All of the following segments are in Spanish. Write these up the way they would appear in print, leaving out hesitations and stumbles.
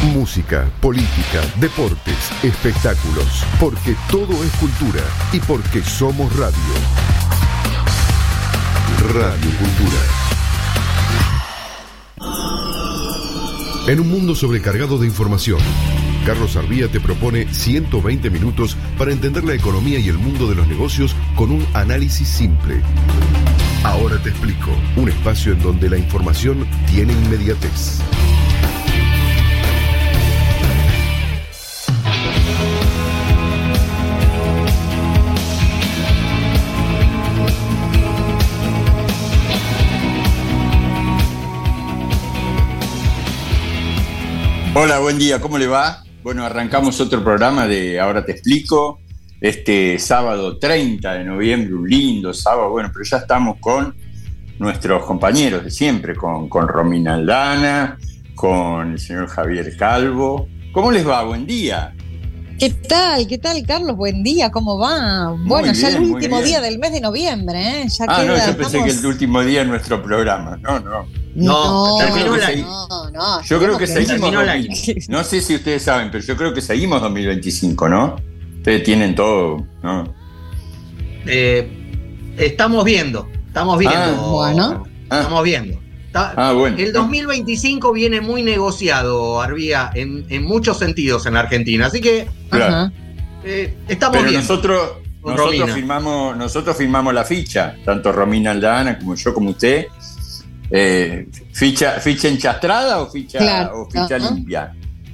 Música, política, deportes, espectáculos, porque todo es cultura y porque somos radio. Radio Cultura. En un mundo sobrecargado de información, Carlos Arbía te propone 120 minutos para entender la economía y el mundo de los negocios con un análisis simple. Ahora te explico, un espacio en donde la información tiene inmediatez. Hola, buen día, ¿cómo le va? Bueno, arrancamos otro programa de Ahora te explico, este sábado 30 de noviembre, un lindo sábado, bueno, pero ya estamos con nuestros compañeros de siempre, con Romina Aldana, con el señor Javier Calvo. ¿Cómo les va? Buen día. ¿Qué tal, Carlos? Buen día, ¿cómo va? Bueno, ya el último día del mes de noviembre, ¿eh? Ya queda, no, yo pensé que el último día de nuestro programa. No, yo creo que seguimos. No sé si ustedes saben, pero yo creo que seguimos 2025, ¿no? Ustedes tienen todo, ¿no? Estamos viendo. Bueno. Estamos viendo. Bueno. El 2025 viene muy negociado, Arbía, en muchos sentidos en la Argentina, así que claro. Estamos pero viendo. nosotros firmamos la ficha, tanto Romina Aldana como yo, como usted. ¿Ficha enchastrada o ficha limpia?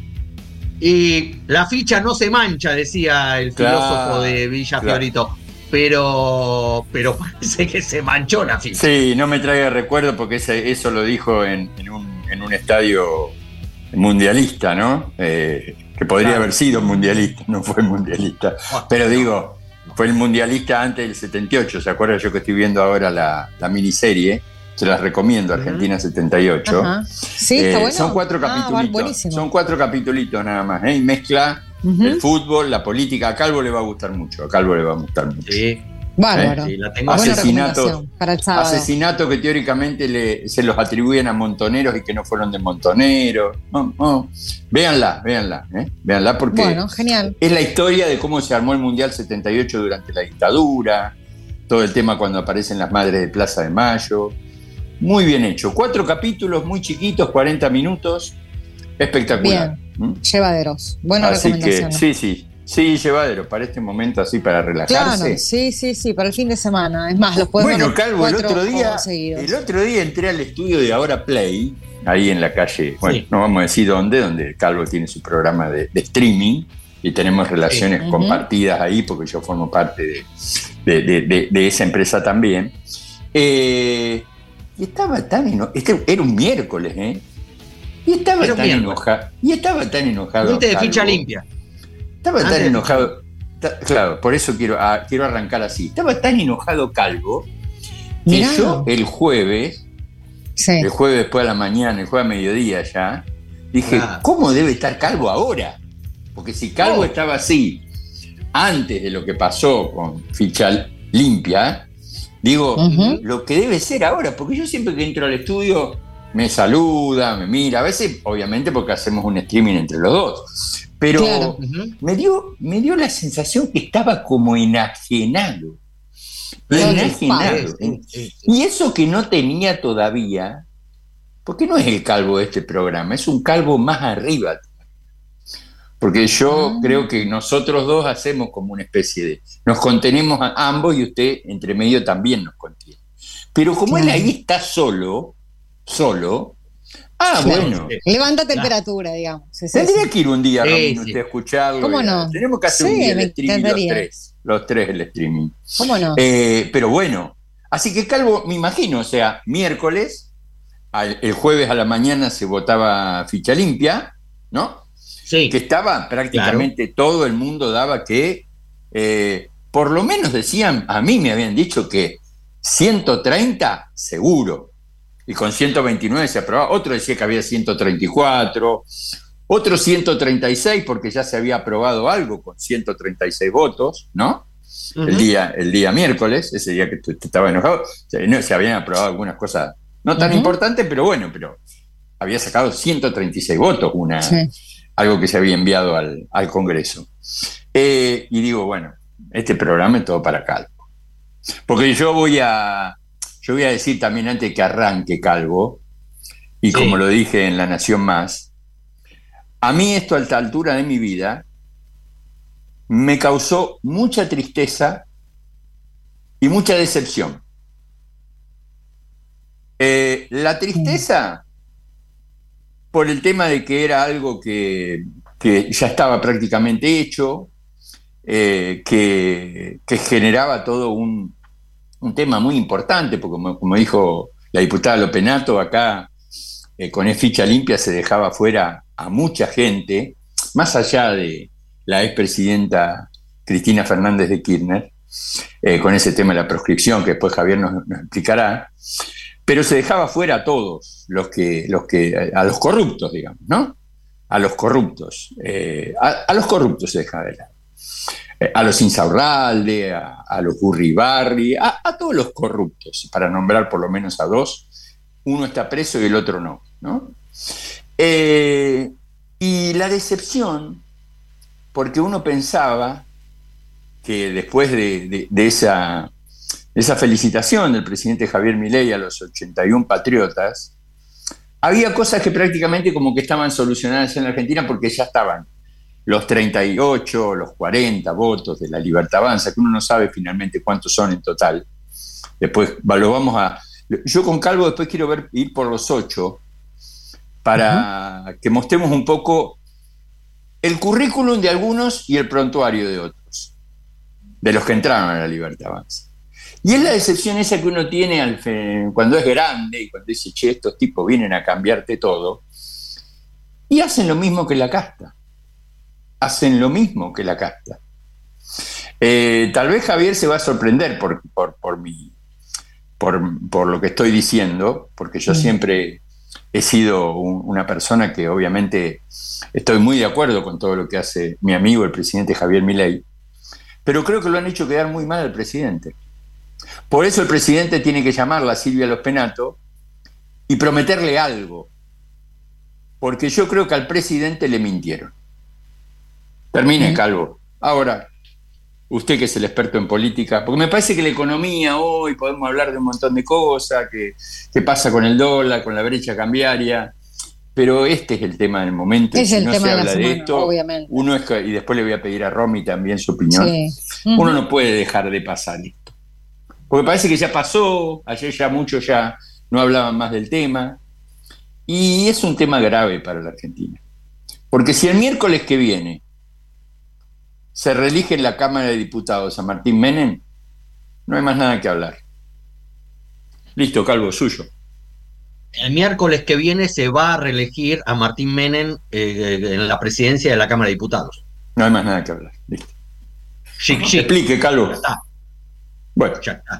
Y la ficha no se mancha, decía el filósofo de Villa Fiorito. Pero parece que se manchó la ficha. Sí, no me traiga recuerdo porque eso lo dijo en un estadio mundialista, ¿no? Que podría haber sido mundialista, no fue mundialista. Pero digo, fue el mundialista antes del 78, ¿se acuerda? Yo que estoy viendo ahora la miniserie, se las recomiendo, Argentina 78. Ajá. Sí, está bueno. Son 4 capítulos. Son 4 capítulos nada más, ¿eh? Y mezcla el fútbol, la política. A Calvo le va a gustar mucho. Sí. Bárbaro. Sí, la tengo. Para el sábado. Asesinatos que teóricamente se los atribuyen a montoneros y que no fueron de montoneros. Véanla, Véanla porque bueno, genial. Es la historia de cómo se armó el Mundial 78 durante la dictadura, todo el tema cuando aparecen las madres de Plaza de Mayo. Muy bien hecho. 4 capítulos muy chiquitos, 40 minutos. Espectacular. Bien, llevaderos. Buena recomendación. Sí, llevadero. Para este momento así, para relajarse. Claro, sí, para el fin de semana. Es más, los podemos ver. Bueno, Calvo, el otro día entré al estudio de Ahora Play, ahí en la calle, bueno, no vamos a decir donde Calvo tiene su programa de streaming y tenemos relaciones compartidas ahí porque yo formo parte de esa empresa también. Y estaba tan enojado. Era un miércoles, ¿eh? Y estaba tan enojado. Ponte de ficha limpia. Estaba tan enojado. Claro, por eso quiero arrancar así. Estaba tan enojado Calvo que yo el jueves después de la mañana, el jueves a mediodía ya, dije, ¿cómo debe estar Calvo ahora? Porque si Calvo estaba así antes de lo que pasó con ficha limpia, digo, lo que debe ser ahora, porque yo siempre que entro al estudio me saluda, me mira, a veces obviamente porque hacemos un streaming entre los dos, pero me dio la sensación que estaba como enajenado. Y eso que no tenía todavía, porque no es el Calvo de este programa, es un Calvo más arriba. Porque yo creo que nosotros dos hacemos como una especie de... Nos contenemos a ambos y usted entre medio también nos contiene. Pero como él ahí está solo... bueno. Levanta temperatura, digamos. Tendría que ir un día, Romino, usted a escucharlo. ¿Cómo no? Tenemos que hacer un día el streaming los tres el streaming. ¿Cómo no? Pero bueno, así que Calvo, me imagino, o sea, miércoles, el jueves a la mañana se votaba ficha limpia, ¿no? Sí. Que estaba prácticamente todo el mundo daba que, por lo menos decían, a mí me habían dicho que 130 seguro. Y con 129 se aprobaba. Otro decía que había 134, otro 136 porque ya se había aprobado algo con 136 votos, ¿no? El día miércoles, ese día que tú estabas enojado, se habían aprobado algunas cosas no tan importantes, pero bueno, pero había sacado 136 votos algo que se había enviado al Congreso. Y digo, bueno, este programa es todo para Calvo. Porque yo voy a decir también antes que arranque Calvo, y sí, como lo dije en La Nación Más, a mí esto a esta altura de mi vida me causó mucha tristeza y mucha decepción. La tristeza por el tema de que era algo que ya estaba prácticamente hecho, que generaba todo un tema muy importante, porque como dijo la diputada Lopenato, acá con ficha limpia se dejaba fuera a mucha gente, más allá de la expresidenta Cristina Fernández de Kirchner, con ese tema de la proscripción, que después Javier nos explicará, pero se dejaba fuera a todos a los corruptos, digamos, ¿no? A los corruptos. A los corruptos se dejaba de lado. A los Insaurralde, a los Burribarri, a todos los corruptos, para nombrar por lo menos a dos. Uno está preso y el otro no, ¿no? Y la decepción, porque uno pensaba que después de esa felicitación del presidente Javier Milei a los 81 patriotas, había cosas que prácticamente como que estaban solucionadas en la Argentina porque ya estaban los 38, los 40 votos de la Libertad Avanza, que uno no sabe finalmente cuántos son en total. Después lo vamos a... Yo con Calvo después quiero ir por los 8 para que mostremos un poco el currículum de algunos y el prontuario de otros, de los que entraron a la Libertad Avanza. Y es la decepción esa que uno tiene cuando es grande y cuando dice, che, estos tipos vienen a cambiarte todo, y hacen lo mismo que la casta. Hacen lo mismo que la casta. Tal vez Javier se va a sorprender por lo que estoy diciendo, porque yo siempre he sido una persona que obviamente estoy muy de acuerdo con todo lo que hace mi amigo el presidente Javier Milei, pero creo que lo han hecho quedar muy mal al presidente. Por eso el presidente tiene que llamarla a Silvia Lopenato y prometerle algo, porque yo creo que al presidente le mintieron. Termine, Calvo. Ahora, usted que es el experto en política, porque me parece que la economía hoy podemos hablar de un montón de cosas, qué pasa con el dólar, con la brecha cambiaria, pero este es el tema del momento. Es y si el no tema se de habla la semana, de esto, obviamente. Y después le voy a pedir a Romy también su opinión. Sí. Uno no puede dejar de pasar esto. Porque parece que ya pasó, ayer ya muchos ya no hablaban más del tema, y es un tema grave para la Argentina. Porque si el miércoles que viene se reelige en la Cámara de Diputados a Martín Menem, no hay más nada que hablar. Listo, Calvo, suyo. El miércoles que viene se va a reelegir a Martín Menem en la presidencia de la Cámara de Diputados. No hay más nada que hablar. Listo. Explique, Calvo. Ya está. Bueno.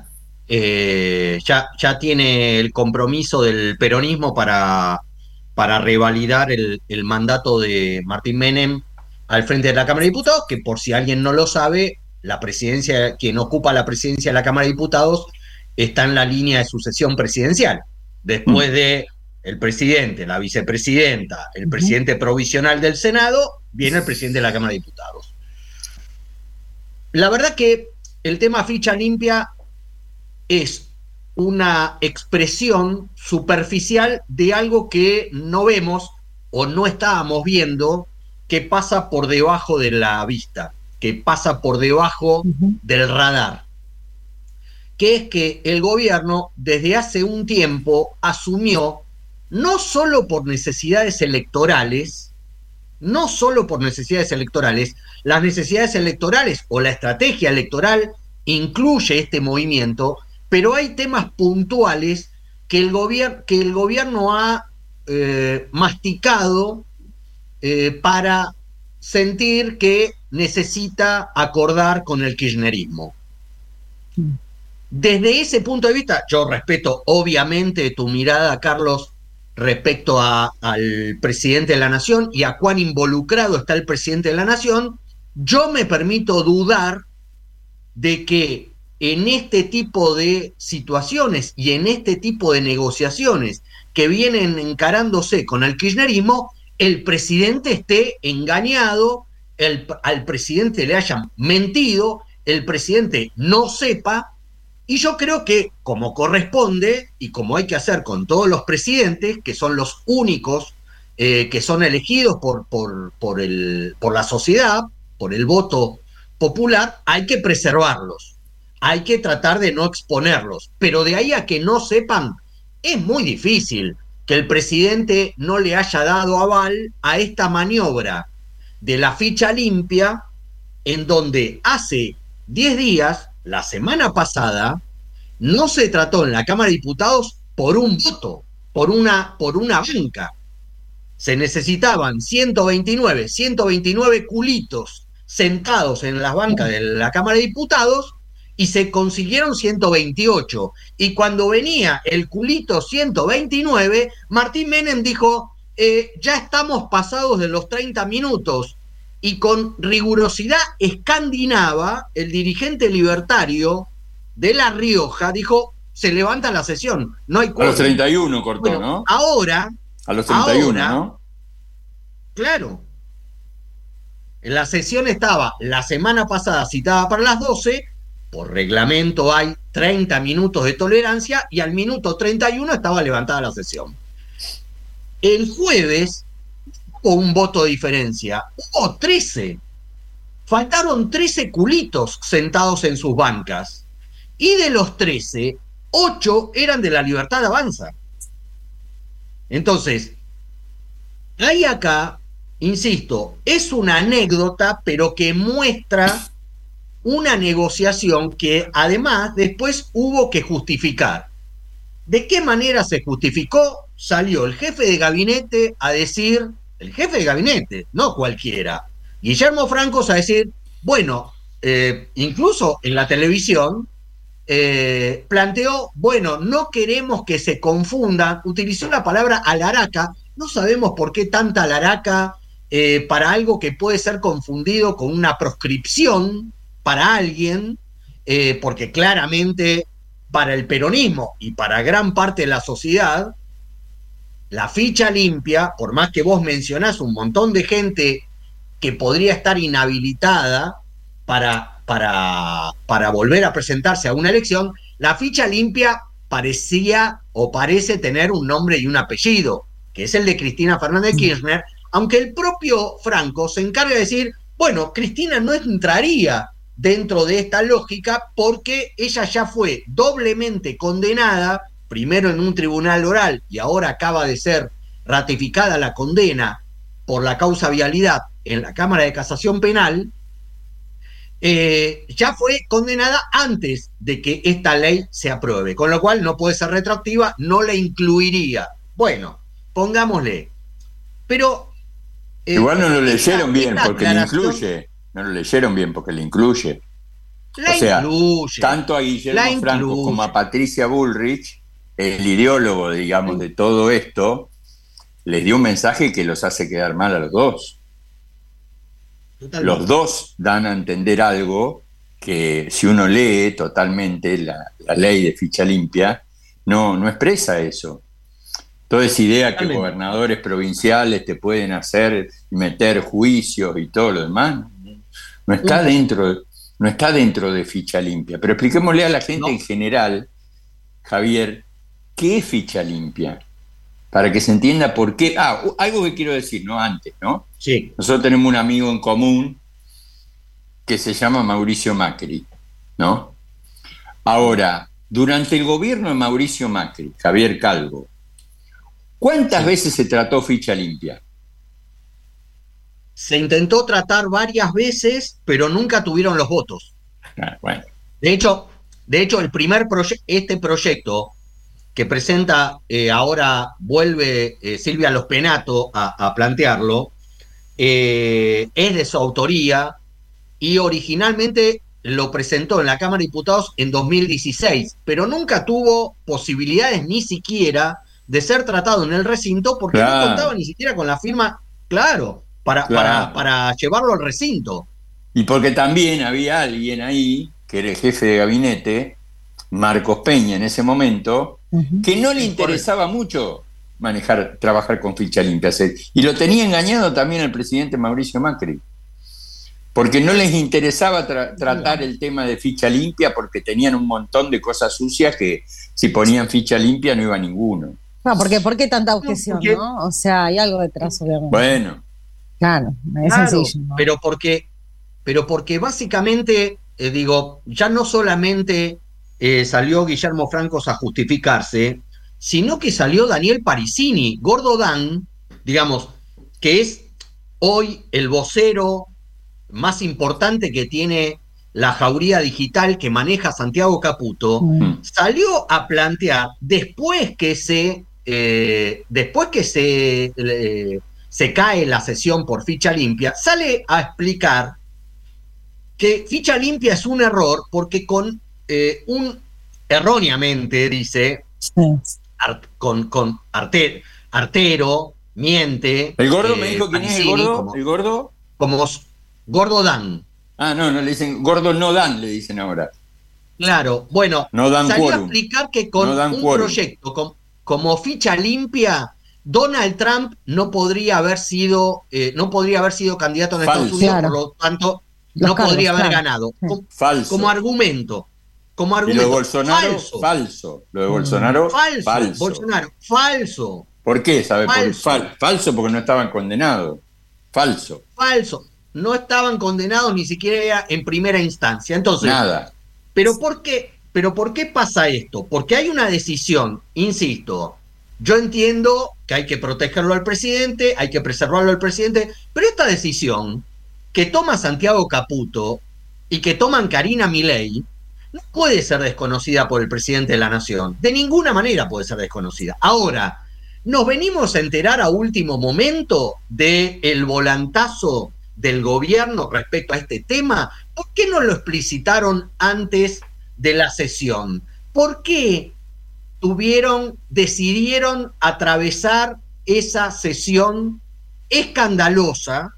Ya tiene el compromiso del peronismo para revalidar el mandato de Martín Menem al frente de la Cámara de Diputados, que por si alguien no lo sabe, la presidencia, quien ocupa la presidencia de la Cámara de Diputados está en la línea de sucesión presidencial. Después de el presidente, la vicepresidenta, el presidente provisional del Senado, viene el presidente de la Cámara de Diputados. La verdad que el tema ficha limpia es una expresión superficial de algo que no vemos o no estábamos viendo, que pasa por debajo de la vista, que pasa por debajo del radar, que es que el gobierno desde hace un tiempo asumió, no solo por necesidades electorales, las necesidades electorales o la estrategia electoral incluye este movimiento, pero hay temas puntuales que el gobierno ha masticado para sentir que necesita acordar con el kirchnerismo. Desde ese punto de vista, yo respeto obviamente tu mirada, Carlos, respecto al presidente de la Nación y a cuán involucrado está el presidente de la Nación. Yo me permito dudar de que en este tipo de situaciones y en este tipo de negociaciones que vienen encarándose con el kirchnerismo, el presidente esté engañado, al presidente le hayan mentido, el presidente no sepa, y yo creo que como corresponde y como hay que hacer con todos los presidentes, que son los únicos que son elegidos por la sociedad, por el voto popular, hay que preservarlos, hay que tratar de no exponerlos, pero de ahí a que no sepan, es muy difícil que el presidente no le haya dado aval a esta maniobra de la ficha limpia, en donde hace 10 días, la semana pasada, no se trató en la Cámara de Diputados por un voto, por una banca. Se necesitaban 129 culitos sentados en las bancas de la Cámara de Diputados y se consiguieron 128. Y cuando venía el culito 129, Martín Menem dijo, ya estamos pasados de los 30 minutos. Y con rigurosidad escandinava, el dirigente libertario de La Rioja dijo, se levanta la sesión. No hay a los 31 cortó, bueno, ¿no? Ahora... A los 31, ¿no? Claro. La sesión estaba la semana pasada citada para las 12, por reglamento hay 30 minutos de tolerancia y al minuto 31 estaba levantada la sesión. El jueves hubo un voto de diferencia, hubo 13. Faltaron 13 culitos sentados en sus bancas. Y de los 13, 8 eran de La Libertad Avanza. Entonces, hay acá, insisto, es una anécdota, pero que muestra una negociación que además después hubo que justificar. ¿De qué manera se justificó? Salió el jefe de gabinete a decir, el jefe de gabinete, no cualquiera, Guillermo Francos a decir, bueno, incluso en la televisión, planteó, bueno, no queremos que se confundan, utilizó la palabra alaraca, no sabemos por qué tanta alaraca para algo que puede ser confundido con una proscripción para alguien, porque claramente para el peronismo y para gran parte de la sociedad, la ficha limpia, por más que vos mencionás un montón de gente que podría estar inhabilitada para volver a presentarse a una elección, la ficha limpia parecía o parece tener un nombre y un apellido, que es el de Cristina Fernández de Kirchner, aunque el propio Franco se encarga de decir, bueno, Cristina no entraría dentro de esta lógica porque ella ya fue doblemente condenada, primero en un tribunal oral y ahora acaba de ser ratificada la condena por la causa vialidad en la Cámara de Casación Penal, ya fue condenada antes de que esta ley se apruebe, con lo cual no puede ser retroactiva, no la incluiría. Bueno, pongámosle. Pero... igual no lo leyeron bien porque le incluye. No lo leyeron bien porque le incluye. O sea, incluye, tanto a Guillermo Franco como a Patricia Bullrich, el ideólogo, digamos, de todo esto, les dio un mensaje que los hace quedar mal a los dos. Totalmente. Los dos dan a entender algo que si uno lee totalmente la ley de ficha limpia, no expresa eso. Toda esa idea que gobernadores provinciales te pueden hacer meter juicios y todo lo demás, no está dentro de ficha limpia. Pero expliquémosle a la gente en general, Javier, ¿qué es ficha limpia? Para que se entienda por qué. Algo que quiero decir, ¿no? Antes, ¿no? Sí. Nosotros tenemos un amigo en común que se llama Mauricio Macri, ¿no? Ahora, durante el gobierno de Mauricio Macri, Javier Calvo, ¿cuántas veces se trató ficha limpia? Se intentó tratar varias veces, pero nunca tuvieron los votos. Bueno. De hecho, el primer proyecto que presenta, ahora vuelve Silvia Los Penato a plantearlo, es de su autoría y originalmente lo presentó en la Cámara de Diputados en 2016, pero nunca tuvo posibilidades ni siquiera de ser tratado en el recinto porque no contaba ni siquiera con la firma, para llevarlo al recinto. Y porque también había alguien ahí, que era el jefe de gabinete, Marcos Peña en ese momento, que no le interesaba mucho trabajar con ficha limpia. Y lo tenía engañado también el presidente Mauricio Macri, porque no les interesaba tratar el tema de ficha limpia, porque tenían un montón de cosas sucias que si ponían ficha limpia no iba ninguno. No, porque ¿por qué tanta objeción, no? O sea, hay algo detrás, obviamente. Bueno. Claro, es sencillo, ¿no? Pero porque básicamente, ya no solamente salió Guillermo Francos a justificarse, sino que salió Daniel Parisini, Gordo Dan, digamos, que es hoy el vocero más importante que tiene la jauría digital que maneja Santiago Caputo, salió a plantear, después que se cae la sesión por ficha limpia, sale a explicar que ficha limpia es un error porque erróneamente dice, con Artero, miente. ¿El Gordo me dijo quién es el Gordo? ¿El Gordo? Como Gordo Dan. Ah, no le dicen Gordo no Dan, le dicen ahora. Claro, bueno, no dan salió quórum. A explicar que con un proyecto como ficha limpia, Donald Trump no podría haber sido candidato en Estados Unidos, por lo tanto, no podría haber ganado. Falso. Como argumento. Y lo de Bolsonaro, falso. Lo de Bolsonaro, falso. Bolsonaro, falso. ¿Por qué? ¿Sabe? Falso porque no estaban condenados. Falso. No estaban condenados ni siquiera en primera instancia. Entonces, nada. ¿Pero por qué pasa esto? Porque hay una decisión, insisto, yo entiendo que hay que protegerlo al presidente, hay que preservarlo al presidente, pero esta decisión que toma Santiago Caputo y que toman Karina Milei no puede ser desconocida por el presidente de la Nación. De ninguna manera puede ser desconocida. Ahora, nos venimos a enterar a último momento del volantazo del gobierno respecto a este tema. ¿Por qué no lo explicitaron antes de la sesión? ¿Por qué decidieron atravesar esa sesión escandalosa,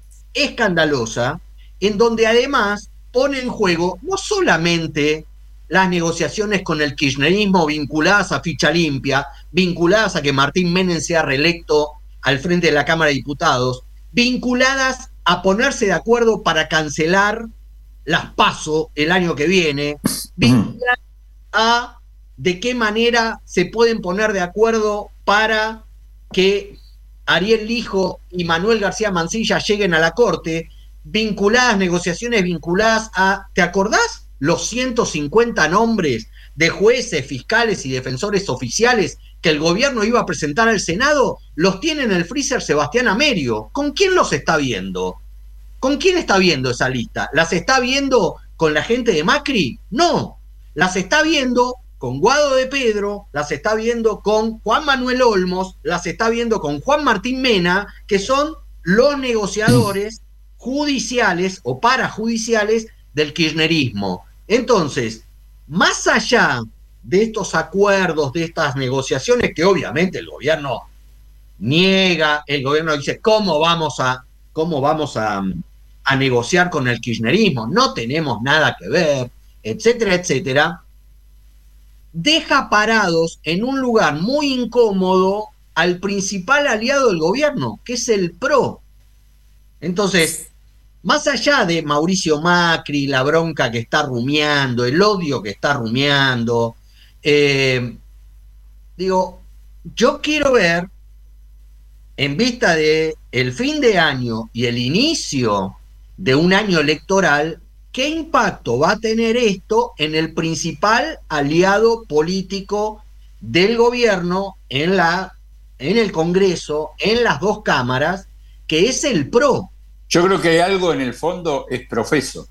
en donde además pone en juego no solamente las negociaciones con el kirchnerismo vinculadas a ficha limpia, vinculadas a que Martín Menem sea reelecto al frente de la Cámara de Diputados, vinculadas a ponerse de acuerdo para cancelar las PASO el año que viene, vinculadas a de qué manera se pueden poner de acuerdo para que Ariel Lijo y Manuel García Mansilla lleguen a la Corte, negociaciones vinculadas a, ¿te acordás? Los 150 nombres de jueces, fiscales y defensores oficiales que el gobierno iba a presentar al Senado, los tiene en el freezer Sebastián Amerio. ¿Con quién los está viendo? ¿Con quién está viendo esa lista? ¿Las está viendo con la gente de Macri? No, las está viendo con Guado de Pedro, las está viendo con Juan Manuel Olmos, las está viendo con Juan Martín Mena, que son los negociadores judiciales o parajudiciales del kirchnerismo. Entonces, más allá de estos acuerdos, de estas negociaciones que obviamente el gobierno niega, el gobierno dice, ¿cómo vamos a negociar con el kirchnerismo? No tenemos nada que ver, etcétera, etcétera. Deja parados en un lugar muy incómodo al principal aliado del gobierno, que es el PRO. Entonces, más allá de Mauricio Macri, la bronca que está rumiando, el odio que está rumiando, yo quiero ver, en vista de el fin de año y el inicio de un año electoral, ¿qué impacto va a tener esto en el principal aliado político del gobierno en el Congreso, en las dos cámaras, que es el PRO? Yo creo que algo en el fondo es profeso.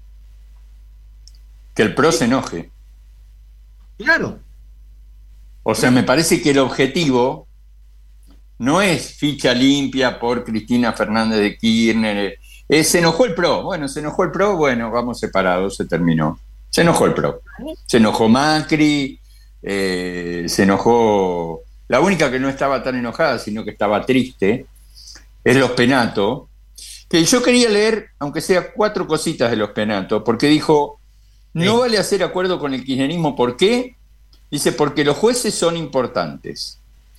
Que el PRO se enoje. Claro. O sea, me parece que el objetivo no es ficha limpia por Cristina Fernández de Kirchner. Se enojó el PRO. Bueno, vamos separados, se terminó. Se enojó el PRO. Se enojó Macri, se enojó... La única que no estaba tan enojada, sino que estaba triste, es Los Penato, que yo quería leer, aunque sea 4 cositas de Los Penato, porque dijo, no vale hacer acuerdo con el kirchnerismo. ¿Por qué? Dice, porque los jueces son importantes.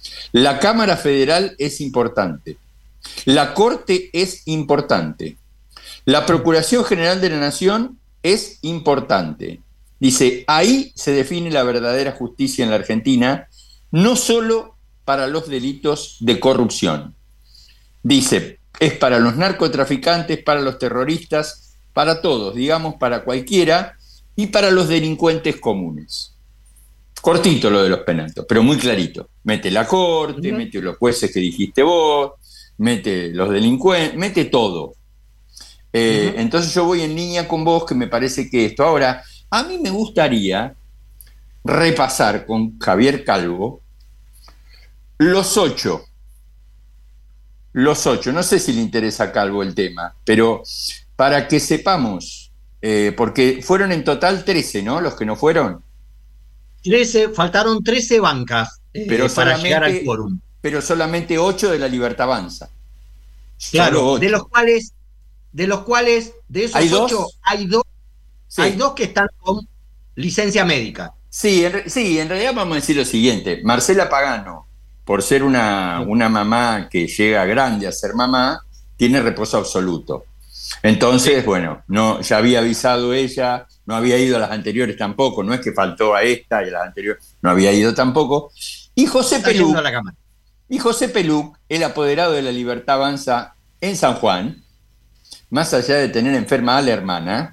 La Cámara Federal es importante. La Corte es importante. La Procuración General de la Nación es importante. Dice, ahí se define la verdadera justicia en la Argentina, no solo para los delitos de corrupción. Dice, es para los narcotraficantes, para los terroristas, para todos, digamos, para cualquiera, y para los delincuentes comunes. Cortito lo de los penaltos, pero muy clarito. Mete la Corte, mete los jueces que dijiste vos, mete los delincuentes, mete todo. Entonces yo voy en línea con vos, que me parece que esto. Ahora, a mí me gustaría repasar con Javier Calvo los ocho. No sé si le interesa a Calvo el tema, pero para que sepamos, porque fueron en total 13, ¿no? Los que no fueron. 13, faltaron 13 bancas para llegar al quórum. Pero solamente 8 de la Libertad Avanza. Claro, de los cuales, de esos ¿Hay 8, dos? Hay dos que están con licencia médica. Sí, en realidad vamos a decir lo siguiente. Marcela Pagano, por ser una mamá que llega grande a ser mamá, tiene reposo absoluto. Entonces, bueno, ya había avisado ella, no había ido a las anteriores tampoco, no es que faltó a esta y a las anteriores, no había ido tampoco. Y José Peluc, el apoderado de la Libertad Avanza en San Juan, más allá de tener enferma a la hermana,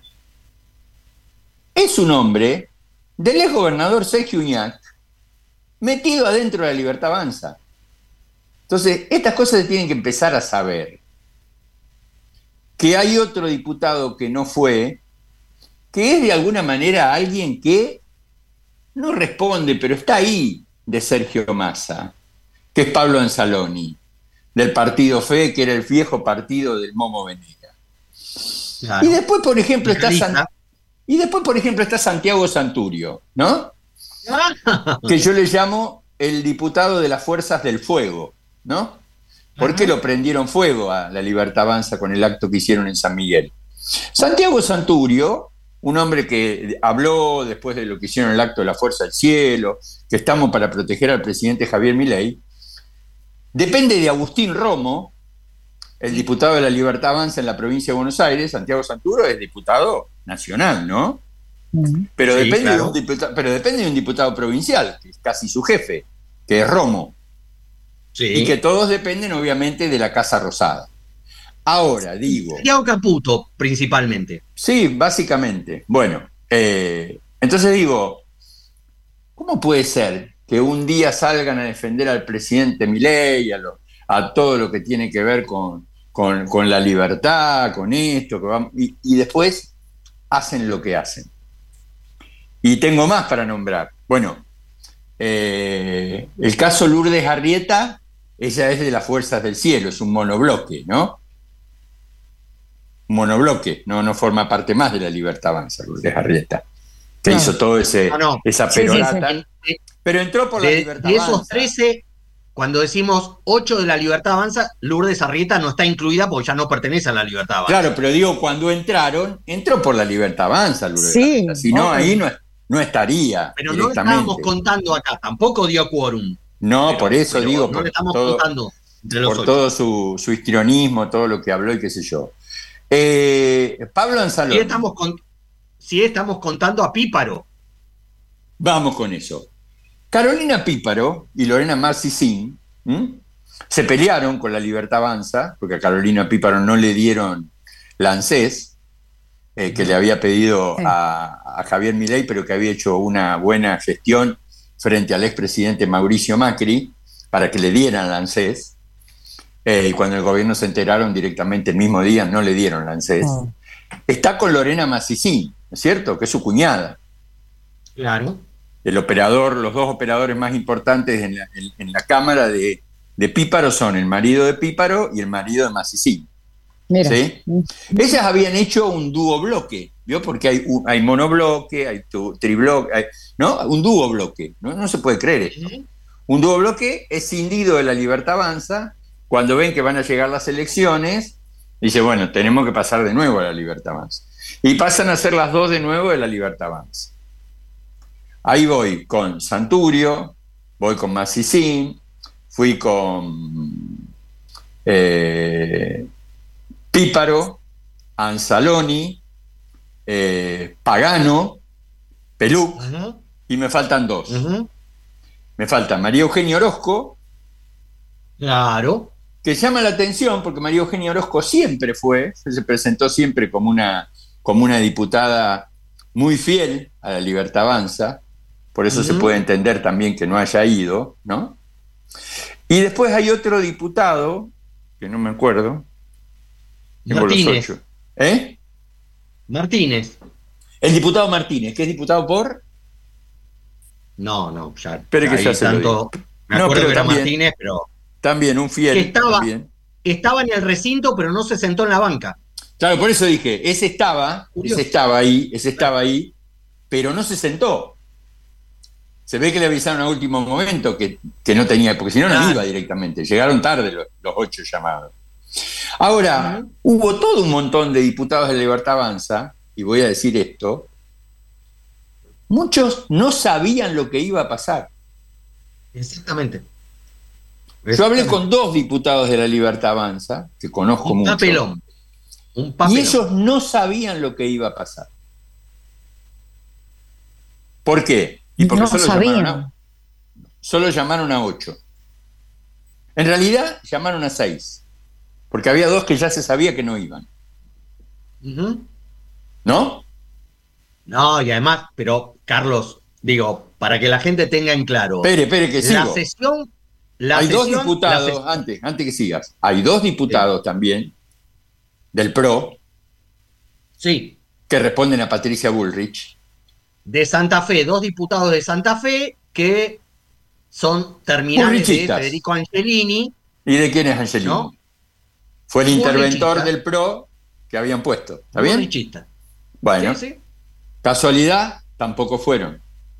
es un hombre del ex gobernador Sergio Uñac metido adentro de la Libertad Avanza. Entonces, estas cosas se tienen que empezar a saber. Que hay otro diputado que no fue, que es de alguna manera alguien que no responde, pero está ahí, de Sergio Massa, que es Pablo Anzaloni, del Partido Fe, que era el viejo partido del Momo Venega. Claro. Y después, por ejemplo, está Santiago Santurio, ¿no? Que yo le llamo el diputado de las Fuerzas del Fuego, ¿no? Porque lo prendieron fuego a la Libertad Avanza con el acto que hicieron en San Miguel. Santiago Santurio, un hombre que habló después de lo que hicieron el acto de la Fuerza del Cielo, que estamos para proteger al presidente Javier Milei, depende de Agustín Romo, el diputado de la Libertad Avanza en la provincia de Buenos Aires. Santiago Santurio es diputado nacional, ¿no? Pero, sí, depende, claro, depende de un diputado provincial, que es casi su jefe, que es Romo. Sí. Y que todos dependen, obviamente, de la Casa Rosada. Ahora, digo... Santiago Caputo, principalmente. Sí, básicamente. Bueno, entonces digo, ¿cómo puede ser que un día salgan a defender al presidente Milei, a todo lo que tiene que ver con la libertad, con esto, y después hacen lo que hacen? Y tengo más para nombrar. Bueno, el caso Lourdes Arrieta, ella es de las Fuerzas del Cielo, es un monobloque, ¿no? Monobloque, no forma parte más de la Libertad Avanza, Lourdes Arrieta, que hizo todo esa perorata, sí. Pero entró por la Libertad Avanza. De esos 13, cuando decimos 8 de la Libertad Avanza, Lourdes Arrieta no está incluida porque ya no pertenece a la Libertad Avanza. Claro, pero digo, cuando entró por la Libertad Avanza, Lourdes Arrieta. Si no, ahí no estaría. Pero no lo estábamos contando acá, tampoco dio quórum. No, por eso digo, no le estamos contando entre los por 8. Todo su histrionismo, todo lo que habló y qué sé yo. Pablo Anzaloni. Sí estamos contando a Píparo. Vamos con eso. Carolina Píparo y Lorena Marcisín se pelearon con la Libertad Avanza, porque a Carolina Píparo no le dieron la ANSES, que le había pedido a Javier Milei, pero que había hecho una buena gestión frente al expresidente Mauricio Macri para que le dieran la ANSES. Y cuando el gobierno se enteraron directamente el mismo día, no le dieron la ANSES. Está con Lorena Marcisín, ¿no es cierto? Que es su cuñada. Claro. Los dos operadores más importantes en la Cámara de Píparo son el marido de Píparo y el marido de Marcisín. Mira. ¿Sí? Ellas habían hecho un dúo bloque, ¿vio? Porque hay monobloque, hay tribloque, ¿no? Un dúo bloque, no se puede creer esto. Un dúo bloque escindido de la Libertad Avanza. Cuando ven que van a llegar las elecciones, dice, bueno, tenemos que pasar de nuevo a la Libertad Avanza. Y pasan a ser las dos de nuevo de la Libertad Avanza. Ahí voy con Santurio, voy con Marcisín, fui con Píparo, Anzaloni, Pagano, Peluc, y me faltan dos. Me falta María Eugenia Orozco. Claro. Que llama la atención porque María Eugenia Orozco siempre se presentó siempre como una diputada muy fiel a la Libertad Avanza, por eso se puede entender también que no haya ido, ¿no? Y después hay otro diputado, que no me acuerdo. Martínez. Los 8. Martínez. El diputado Martínez, que es diputado por... No, ya. Espere que ya se lo digo. Me acuerdo que era Martínez, pero... También, un fiel. Estaba en el recinto, pero no se sentó en la banca. Claro, por eso dije, ese estaba ahí, pero no se sentó. Se ve que le avisaron a último momento que no tenía, porque si no, no iba directamente. Llegaron tarde los 8 llamados. Ahora, hubo todo un montón de diputados de Libertad Avanza, y voy a decir esto, muchos no sabían lo que iba a pasar. Exactamente. Yo hablé con 2 diputados de la Libertad Avanza, que conozco mucho. Un papelón. Y ellos no sabían lo que iba a pasar. ¿Por qué? Y porque solo llamaron a 8. En realidad llamaron a 6. Porque había 2 que ya se sabía que no iban. ¿No? No, y además, pero Carlos, digo, para que la gente tenga en claro. Espere, que sigo. Hay 2 diputados, antes que sigas, hay 2 diputados también del PRO que responden a Patricia Bullrich. De Santa Fe, 2 diputados de Santa Fe que son terminales de Federico Angelini. ¿Y de quién es Angelini? ¿No? Fue el interventor del PRO que habían puesto. ¿Está bien? Bullrichista. Bueno, casualidad, tampoco fueron.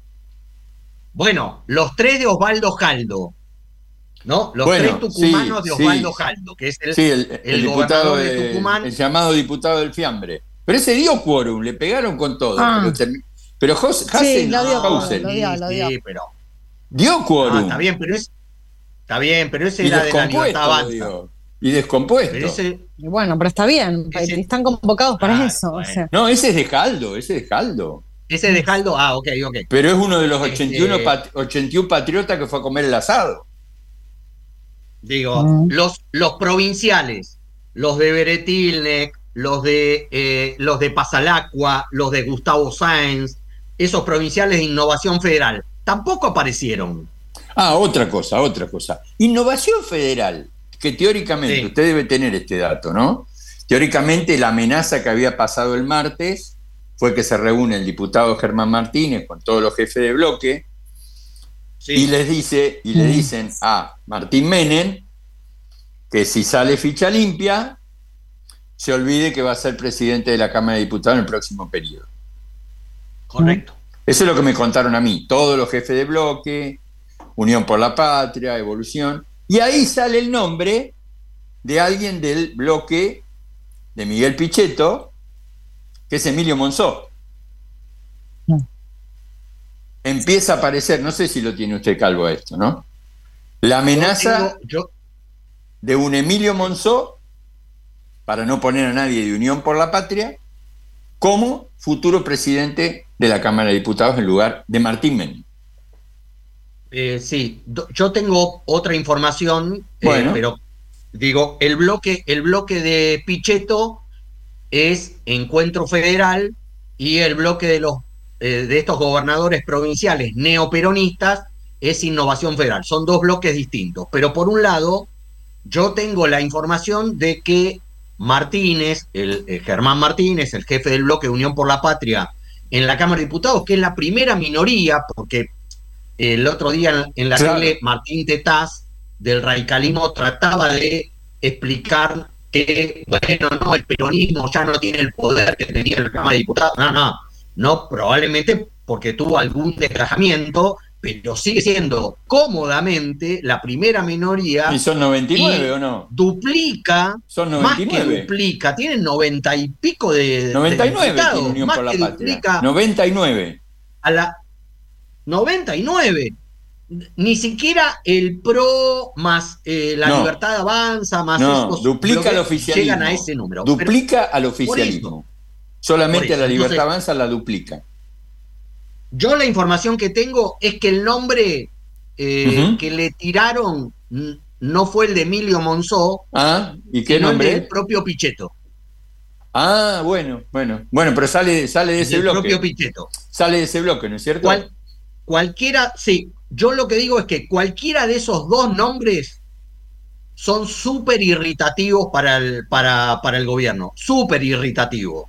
Bueno, los 3 de Osvaldo Jaldo. ¿No? Los 3 tucumanos de Osvaldo Jaldo, que es el diputado de Tucumán. El llamado diputado del Fiambre. Pero ese dio quórum, le pegaron con todo. Pero Hassen lo dio. Pero dio quórum. Está bien, pero ese era de la Libertad Avanza. Y descompuesto. Bueno, pero está bien, están convocados para eso. Bueno. O sea. No, ese es de Jaldo. Ese es de Jaldo, ok. Pero es uno de los 81 patriotas que fue a comer el asado. Digo, los provinciales, los de Beretilnec, los de Pasalacqua, los de Gustavo Sáenz, esos provinciales de Innovación Federal, tampoco aparecieron. Otra cosa. Innovación Federal, que teóricamente, usted debe tener este dato, ¿no? Teóricamente la amenaza que había pasado el martes fue que se reúne el diputado Germán Martínez con todos los jefes de bloque. Y le dicen a Martín Menem que si sale ficha limpia, se olvide que va a ser presidente de la Cámara de Diputados en el próximo periodo. Correcto. Eso es lo que me contaron a mí, todos los jefes de bloque, Unión por la Patria, Evolución, y ahí sale el nombre de alguien del bloque de Miguel Pichetto, que es Emilio Monzó. Empieza a aparecer, no sé si lo tiene usted calvo esto, ¿no? La amenaza de un Emilio Monzó, para no poner a nadie de Unión por la Patria, como futuro presidente de la Cámara de Diputados en lugar de Martín Menem. Yo tengo otra información, pero digo, el bloque de Pichetto es Encuentro Federal y el bloque de estos gobernadores provinciales neoperonistas es Innovación Federal. Son 2 bloques distintos. Pero por un lado, yo tengo la información de que Martínez, Germán Martínez, el jefe del bloque de Unión por la Patria en la Cámara de Diputados, que es la primera minoría, porque el otro día en la tele Martín Tetaz del radicalismo trataba de explicar que, el peronismo ya no tiene el poder que tenía en la Cámara de Diputados. No, probablemente porque tuvo algún desgajamiento, pero sigue siendo cómodamente la primera minoría. ¿Y son 99 o no? Duplica, son 99. Más que duplica, tienen 90 y pico de 99 de tiene Unión por la Patria. 99. A la 99. ni siquiera el PRO más la Libertad Avanza más estos duplica al oficialismo. Llegan a ese número. Duplica al oficialismo. Solamente la Libertad Avanza la duplica. Yo la información que tengo es que el nombre que le tiraron no fue el de Emilio Monzó, ¿y qué nombre? El del propio Pichetto. Bueno, pero sale de ese bloque. El propio Pichetto. Sale de ese bloque, ¿no es cierto? Cualquiera, sí. Yo lo que digo es que cualquiera de esos dos nombres son súper irritativos para el gobierno. Súper irritativos.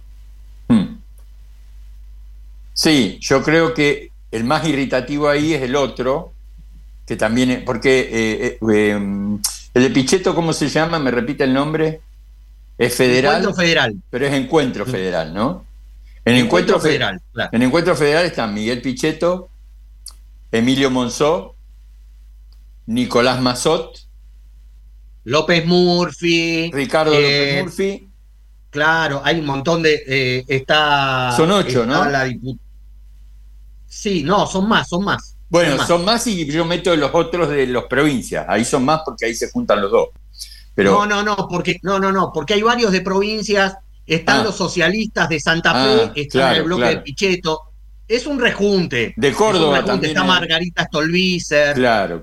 Sí, yo creo que el más irritativo ahí es el otro, que también, porque el de Pichetto, ¿cómo se llama? ¿Me repite el nombre? Es federal. Encuentro Federal. Pero es Encuentro Federal, ¿no? En Encuentro Federal, claro. En Encuentro Federal están Miguel Pichetto, Emilio Monzó, Nicolás Massot, López Murphy, Ricardo López Murphy. Claro, hay un montón de... son 8, ¿no? Sí, no, son más. Bueno, son más y yo meto los otros de las provincias. Ahí son más porque ahí se juntan los dos. Pero... porque hay varios de provincias. Están los socialistas de Santa Fe, están en el bloque de Pichetto. Es un rejunte. De Córdoba también. Está Margarita Stolbizer. Claro.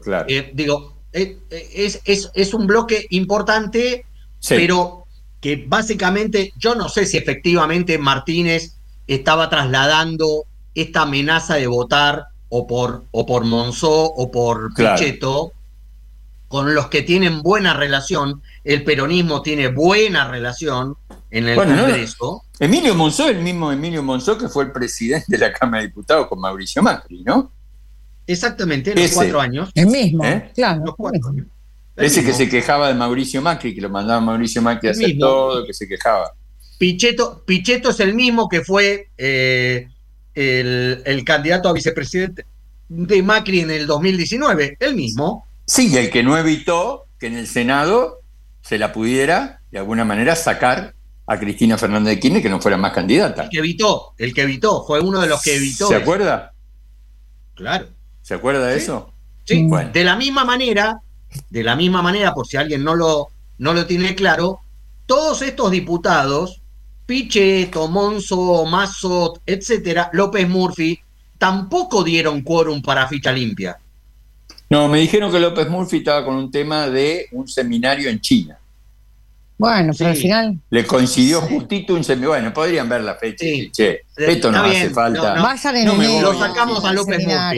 Es un bloque importante, pero que básicamente, yo no sé si efectivamente Martínez estaba trasladando esta amenaza de votar o por Monzó o por Pichetto, con los que tienen buena relación. El peronismo tiene buena relación en el Congreso. Emilio Monzó, el mismo Emilio Monzó que fue el presidente de la Cámara de Diputados con Mauricio Macri, ¿no? Exactamente, los 4 años. El mismo, claro. Los 4 años. Ese que se quejaba de Mauricio Macri, que lo mandaba Mauricio Macri a hacer todo, que se quejaba. Pichetto es el mismo que fue el candidato a vicepresidente de Macri en el 2019, el mismo. Sí, el que no evitó que en el Senado se la pudiera, de alguna manera, sacar a Cristina Fernández de Kirchner, que no fuera más candidata. El que evitó, fue uno de los que evitó. ¿Se acuerda? Claro. ¿Se acuerda de eso? Sí, bueno. De la misma manera, por si alguien no lo tiene claro, todos estos diputados, Pichetto, Monzó, Massot, etcétera, López Murphy, tampoco dieron quórum para ficha limpia. No, me dijeron que López Murphy estaba con un tema de un seminario en China. Bueno, pero al final... Le coincidió justito un seminario. Bueno, podrían ver la fecha. Sí. Esto no hace falta. Lo sacamos a López Murphy.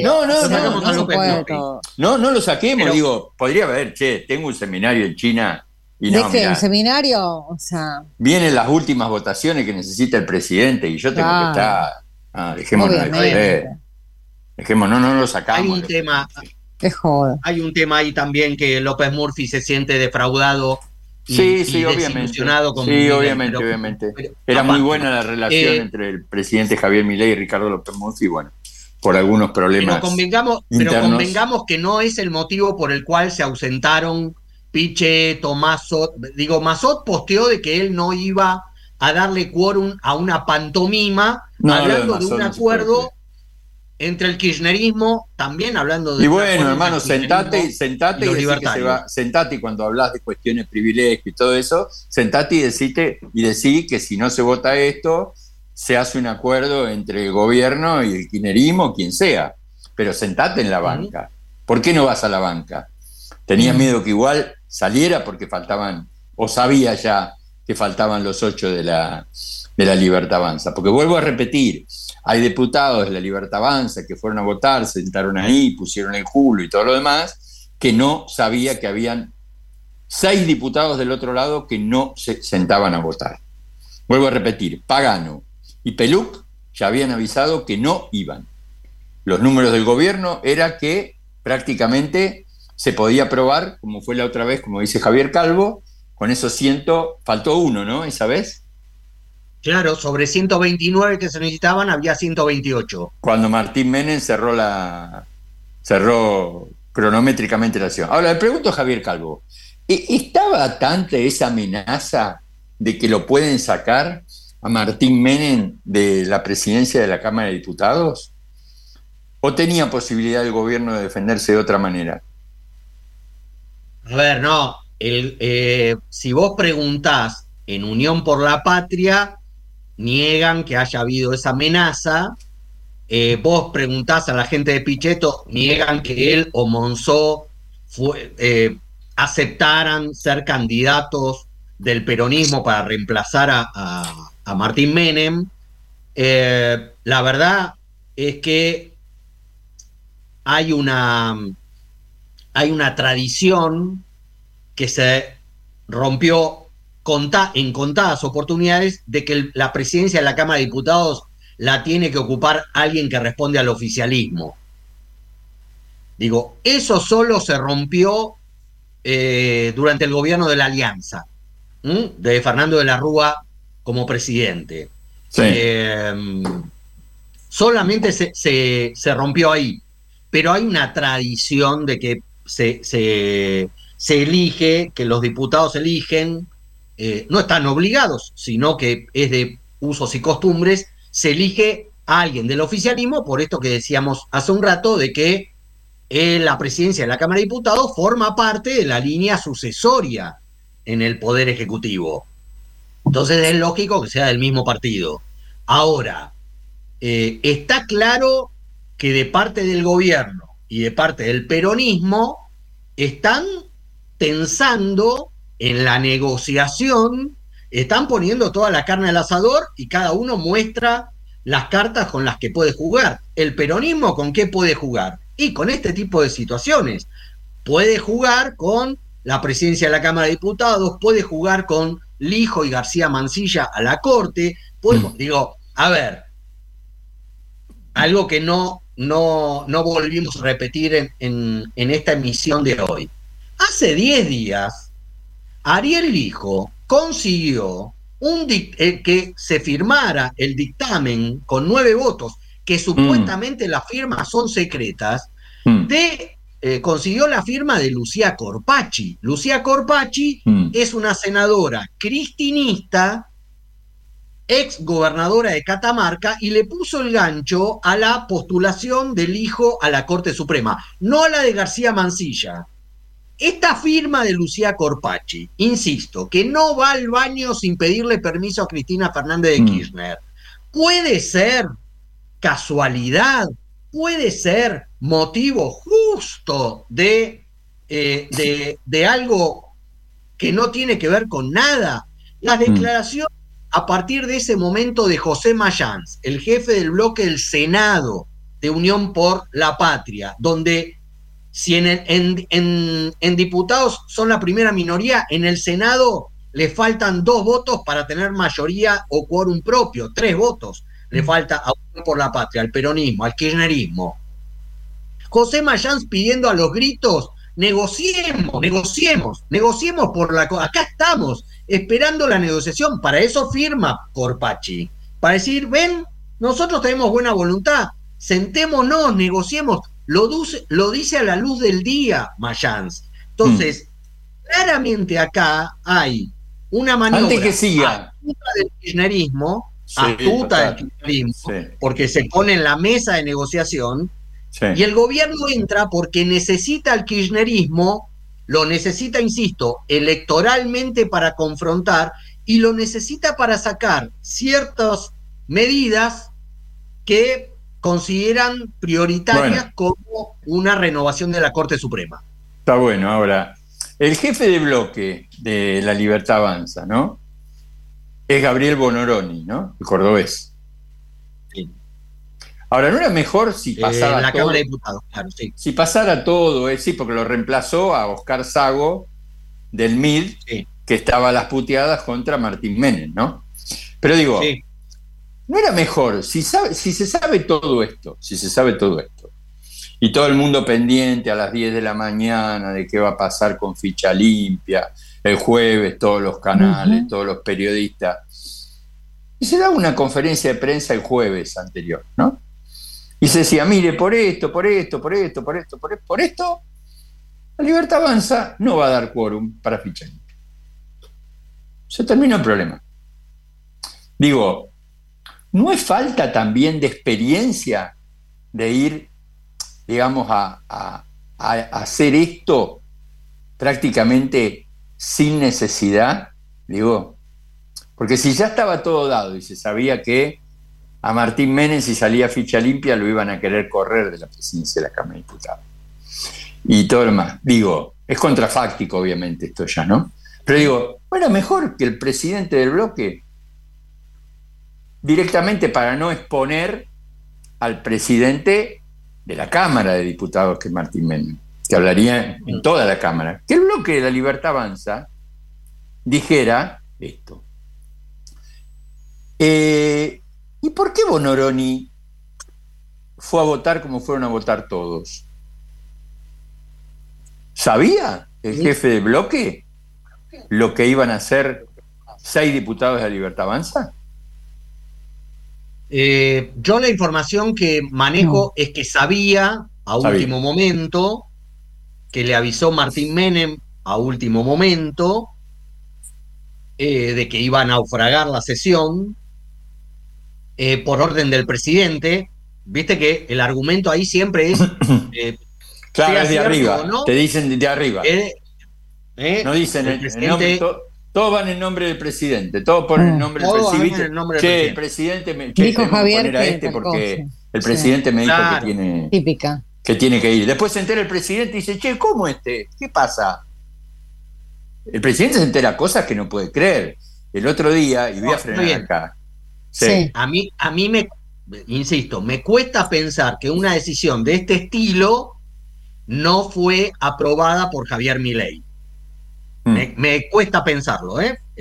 No lo saquemos. Digo, podría haber, tengo un seminario en China. Y ¿de qué? ¿El seminario? O sea... Vienen las últimas votaciones que necesita el presidente y yo tengo que estar... Dejémonos de joder. Dejémonos, no lo sacamos. Hay un tema... Hay un tema ahí también que López Murphy se siente defraudado y desilusionado con Miguel, obviamente. Era muy buena la relación entre el presidente Javier Milei y Ricardo López Murphy, bueno, por algunos problemas. Pero convengamos que no es el motivo por el cual se ausentaron Pichetto, Massot. Massot posteó de que él no iba a darle quórum a una pantomima, hablando de un acuerdo entre el kirchnerismo, también hablando de... Y bueno, hermano, sentate y sentate y cuando hablas de cuestiones de privilegio y todo eso, sentate y decí que si no se vota esto, se hace un acuerdo entre el gobierno y el kirchnerismo, quien sea. Pero sentate en la banca. ¿Por qué no vas a la banca? ¿Tenías miedo que igual saliera porque faltaban, o sabías ya que faltaban los 8 de la Libertad Avanza? Porque vuelvo a repetir, hay diputados de la Libertad Avanza que fueron a votar, se sentaron ahí, pusieron el culo y todo lo demás, que no sabía que habían 6 diputados del otro lado que no se sentaban a votar. Vuelvo a repetir, Pagano y Peluc ya habían avisado que no iban. Los números del gobierno era que prácticamente se podía aprobar, como fue la otra vez, como dice Javier Calvo, con esos 100, faltó 1, ¿no? Esa vez. Claro, sobre 129 que se necesitaban, había 128. Cuando Martín Menem cerró cronométricamente la acción. Ahora, le pregunto a Javier Calvo, ¿estaba tanta esa amenaza de que lo pueden sacar a Martín Menem de la presidencia de la Cámara de Diputados? ¿O tenía posibilidad el gobierno de defenderse de otra manera? A ver, no. Si vos preguntás en Unión por la Patria, niegan que haya habido esa amenaza. Vos preguntás a la gente de Pichetto, niegan que él o Monzó aceptaran ser candidatos del peronismo para reemplazar a Martín Menem. La verdad es que hay una tradición que se rompió en contadas oportunidades de que la presidencia de la Cámara de Diputados la tiene que ocupar alguien que responde al oficialismo. Digo, eso solo se rompió durante el gobierno de la Alianza, de Fernando de la Rúa como presidente. Sí. Solamente se rompió ahí, pero hay una tradición de que se elige, que los diputados eligen, no están obligados, sino que es de usos y costumbres, se elige a alguien del oficialismo, por esto que decíamos hace un rato, de que la presidencia de la Cámara de Diputados forma parte de la línea sucesoria en el Poder Ejecutivo. Entonces es lógico que sea del mismo partido. Ahora, está claro que de parte del gobierno y de parte del peronismo están tensando en la negociación, están poniendo toda la carne al asador y cada uno muestra las cartas con las que puede jugar. El peronismo, ¿con qué puede jugar? Y con este tipo de situaciones. Puede jugar con la presidencia de la Cámara de Diputados, puede jugar con Lijo y García Mansilla a la Corte. Digo, a ver, algo que no volvimos a repetir en esta emisión de hoy. Hace 10 días, Ariel Lijo consiguió que se firmara el dictamen con 9 votos, que supuestamente las firmas son secretas, consiguió la firma de Lucía Corpacci. Lucía Corpacci es una senadora cristinista, ex gobernadora de Catamarca, y le puso el gancho a la postulación del hijo a la Corte Suprema, no a la de García Mansilla. Esta firma de Lucía Corpacci, insisto, que no va al baño sin pedirle permiso a Cristina Fernández de Kirchner, puede ser casualidad, puede ser motivo justo de algo que no tiene que ver con nada. Las declaraciones a partir de ese momento de José Mayans, el jefe del bloque del Senado de Unión por la Patria, donde si en diputados son la primera minoría, en el Senado le faltan 2 votos para tener mayoría o quórum propio, 3 votos le falta a Unión por la Patria, al peronismo, al kirchnerismo. José Mayans pidiendo a los gritos, negociemos por la cosa. Acá estamos, esperando la negociación. Para eso firma Corpacci, para decir, ven, nosotros tenemos buena voluntad, sentémonos, negociemos. Lo dice a la luz del día Mayans. Entonces, claramente acá hay una maniobra antes que siga astuta del kirchnerismo, porque se pone en la mesa de negociación, y el gobierno entra porque necesita al kirchnerismo, lo necesita, insisto, electoralmente para confrontar, y lo necesita para sacar ciertas medidas que consideran prioritarias, como una renovación de la Corte Suprema. Está bueno. Ahora, el jefe de bloque de La Libertad Avanza, ¿no? Es Gabriel Bonoroni, ¿no? El cordobés. Sí. Ahora, ¿no era mejor si pasara la todo? Cámara de Diputados, claro, sí. Si pasara todo, sí, porque lo reemplazó a Oscar Sago del MID, sí, que estaba a las puteadas contra Martín Menem, ¿no? Pero digo, sí, ¿no era mejor si se sabe todo esto, y todo el mundo pendiente a las 10 de la mañana de qué va a pasar con Ficha Limpia, el jueves todos los canales, todos los periodistas, y se daba una conferencia de prensa el jueves anterior, ¿no? Y se decía, mire, por esto, La Libertad Avanza no va a dar quórum para Ficha Limpia. Se terminó el problema. Digo, ¿no es falta también de experiencia de ir digamos, a hacer esto prácticamente sin necesidad? Digo, porque si ya estaba todo dado y se sabía que a Martín Menem, si salía ficha limpia, lo iban a querer correr de la presidencia de la Cámara de Diputados. Y todo lo demás. Digo, es contrafáctico, obviamente, esto ya, ¿no? Pero digo, bueno, mejor que el presidente del bloque, directamente para no exponer al presidente de la Cámara de Diputados, que es Martín Menem, que hablaría en toda la Cámara, que el bloque de La Libertad Avanza dijera esto. ¿Y por qué Bonoroni fue a votar como fueron a votar todos? ¿Sabía el jefe de bloque lo que iban a hacer 6 diputados de La Libertad Avanza? Yo la información que manejo es que sabía a último momento, que le avisó Martín Menem a último momento, de que iba a naufragar la sesión por orden del presidente. Viste que el argumento ahí siempre es... claro, es de arriba, ¿no? Te dicen de arriba. No dicen el nombre... Todos van en nombre del presidente, todos ponen el nombre del presidente. El presidente me dijo Javier poner a este porque el presidente me dijo que tiene que ir. Después se entera el presidente y dice, che, ¿cómo este? ¿Qué pasa? El presidente se entera cosas que no puede creer. El otro día, y voy a frenar acá. Sí. A mí me cuesta pensar que una decisión de este estilo no fue aprobada por Javier Milei. Me cuesta pensarlo,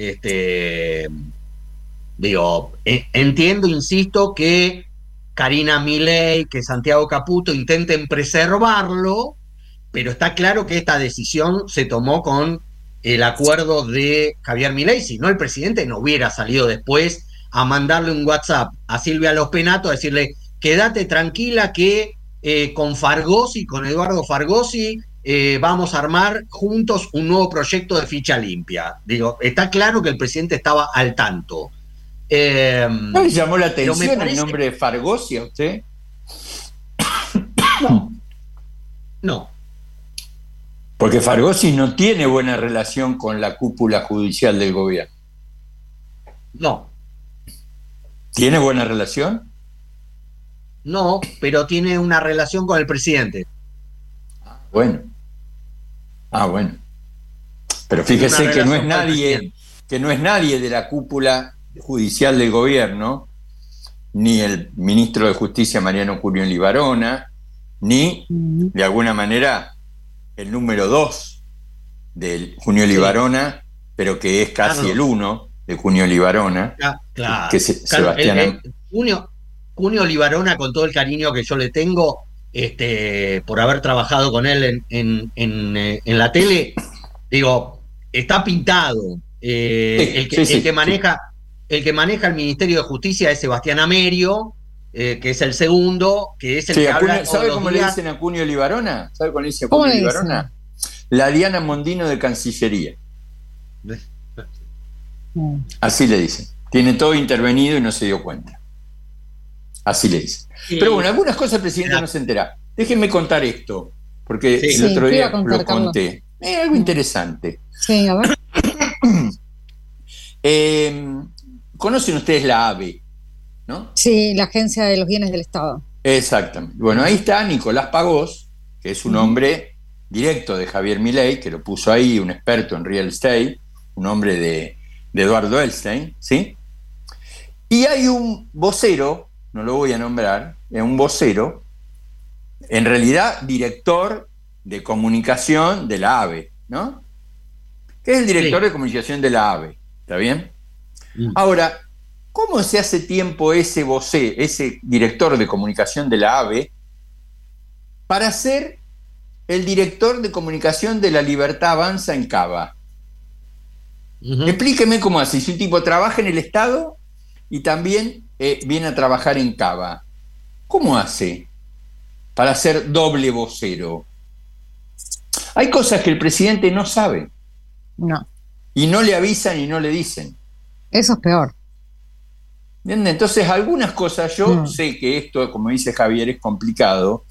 digo, entiendo, insisto, que Karina Milei, que Santiago Caputo intenten preservarlo, pero está claro que esta decisión se tomó con el acuerdo de Javier Milei. Si no, el presidente no hubiera salido después a mandarle un WhatsApp a Silvia Lospenato a decirle, quédate tranquila que con Fargosi, con Eduardo Fargosi, vamos a armar juntos un nuevo proyecto de ficha limpia. Digo, está claro que el presidente estaba al tanto. ¿No le llamó la atención el nombre de Fargosi a usted? No. Porque Fargosi no tiene buena relación con la cúpula judicial del gobierno. No. ¿Tiene buena relación? No, pero tiene una relación con el presidente. Bueno. Pero fíjese que no es nadie de la cúpula judicial del gobierno, ni el ministro de Justicia Mariano Curión Libarona, ni de alguna manera el número 2 de Junio Libarona, pero que es casi el 1 de Junio Libarona. Claro. Que Sebastián Junio Libarona, con todo el cariño que yo le tengo, por haber trabajado con él en la tele, digo, está pintado. El que maneja el Ministerio de Justicia es Sebastián Amerio, que es el segundo, que es el que habla. ¿Sabe cómo le dicen a Cunio Libarona? ¿Sabe cómo le dicen a Cunio Libarona? La Diana Mondino de Cancillería. Así le dicen. Tiene todo intervenido y no se dio cuenta. Así le dicen. Pero bueno, algunas cosas el presidente no se entera. Déjenme contar esto, porque el otro día lo conté. Algo interesante. Sí, a ver. ¿Conocen ustedes la AVE? ¿No? Sí, la Agencia de los Bienes del Estado. Exactamente. Bueno, ahí está Nicolás Pagós, que es un hombre directo de Javier Milei, que lo puso ahí, un experto en real estate, un hombre de Eduardo Elstein, ¿sí? Y hay un vocero, no lo voy a nombrar, es un vocero, en realidad director de comunicación de la AVE, ¿no? Que es el director de comunicación de la AVE, ¿está bien? Ahora, ¿cómo se hace tiempo ese director de comunicación de la AVE para ser el director de comunicación de La Libertad Avanza en Cava? Explíqueme cómo hace. Si un tipo trabaja en el Estado y también viene a trabajar en Cava, ¿cómo hace para ser doble vocero? Hay cosas que el presidente no sabe. No. Y no le avisan y no le dicen. Eso es peor. ¿Entiendes? Entonces, algunas cosas yo sé que esto, como dice Javier, es complicado,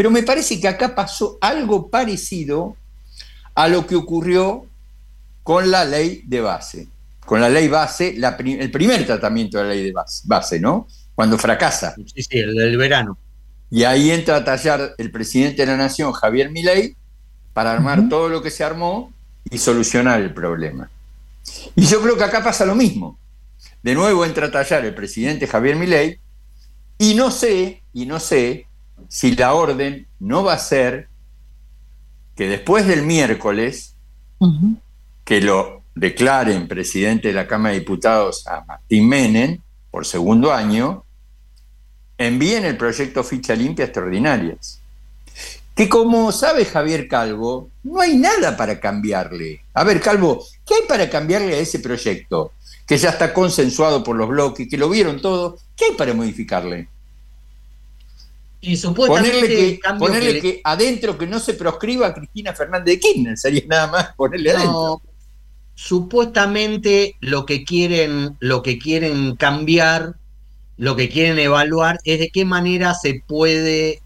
Pero me parece que acá pasó algo parecido a lo que ocurrió con la ley de base. Con la ley base, el primer tratamiento de la ley de base, ¿no? Cuando fracasa. Sí, el del verano. Y ahí entra a tallar el presidente de la Nación, Javier Milei, para armar todo lo que se armó y solucionar el problema. Y yo creo que acá pasa lo mismo. De nuevo entra a tallar el presidente Javier Milei, y no sé si la orden no va a ser que después del miércoles, que lo declaren presidente de la Cámara de Diputados a Martín Menem por segundo año, envíen el proyecto Ficha Limpia Extraordinarias. Que como sabe Javier Calvo, no hay nada para cambiarle. A ver, Calvo, ¿qué hay para cambiarle a ese proyecto? Que ya está consensuado por los bloques, que lo vieron todo. ¿Qué hay para modificarle? Y supuestamente ponerle que adentro que no se proscriba a Cristina Fernández de Kirchner, sería nada más ponerle adentro. Supuestamente lo que quieren cambiar, lo que quieren evaluar es de qué manera se puede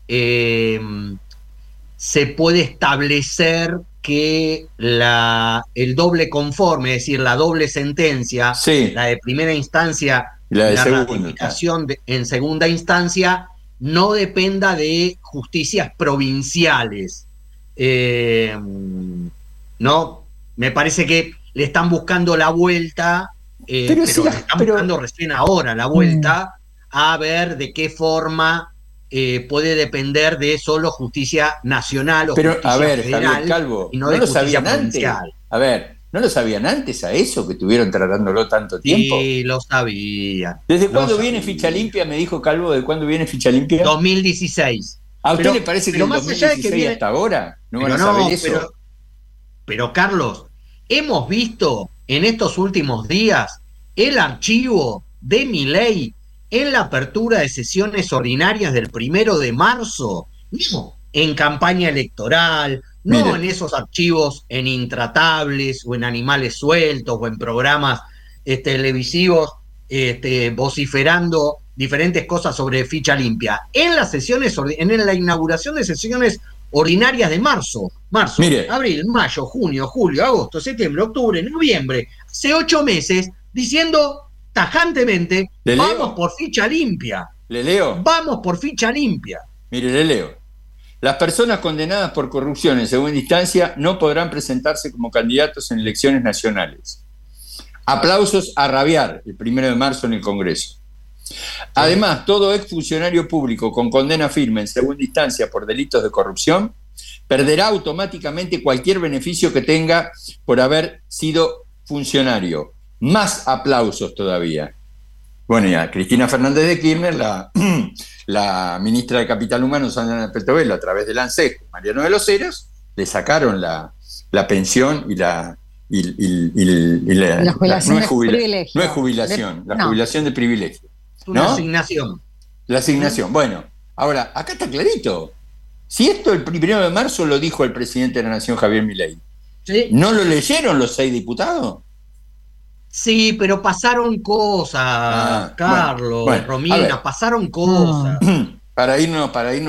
establecer que el doble conforme, es decir, la doble sentencia, la de primera instancia y la ratificación en segunda instancia, no dependa de justicias provinciales. ¿No? Me parece que le están buscando la vuelta, pero le están buscando recién ahora la vuelta a ver de qué forma puede depender de solo justicia nacional o justicia federal, Javier Calvo, y no de justicia provincial. A ver, ¿no lo sabían antes a eso, que estuvieron tratándolo tanto tiempo? Sí, lo sabían. ¿Desde cuándo viene Ficha Limpia? Me dijo Calvo, ¿de cuándo viene Ficha Limpia? 2016. ¿A usted le parece que en 2016 hasta ahora no van a saber eso? Pero Carlos, hemos visto en estos últimos días el archivo de Milei en la apertura de sesiones ordinarias del 1 de marzo, no en campaña electoral, no en esos archivos en Intratables o en Animales Sueltos o en programas televisivos vociferando diferentes cosas sobre Ficha Limpia. En las sesiones, en la inauguración de sesiones ordinarias de marzo, abril, mayo, junio, julio, agosto, septiembre, octubre, noviembre, hace 8 meses, diciendo tajantemente, vamos por Ficha Limpia. ¿Le leo? Vamos por Ficha Limpia. Mire, le leo. Las personas condenadas por corrupción en segunda instancia no podrán presentarse como candidatos en elecciones nacionales. Aplausos a rabiar el 1 de marzo en el Congreso. Además, todo exfuncionario público con condena firme en segunda instancia por delitos de corrupción perderá automáticamente cualquier beneficio que tenga por haber sido funcionario. Más aplausos todavía. Bueno, ya Cristina Fernández de Kirchner, la ministra de Capital Humano, Sandra Petovelo, a través del ANSES, Mariano de los Heros, le sacaron la pensión y la jubilación no es jubilación, la jubilación de privilegio. Una asignación. La asignación. Bueno, ahora, acá está clarito. Si esto el 1 de marzo lo dijo el presidente de la Nación, Javier Milei, ¿sí? ¿No lo leyeron los 6 diputados? Sí, pero pasaron cosas, Carlos, Romina, pasaron cosas. Para irnos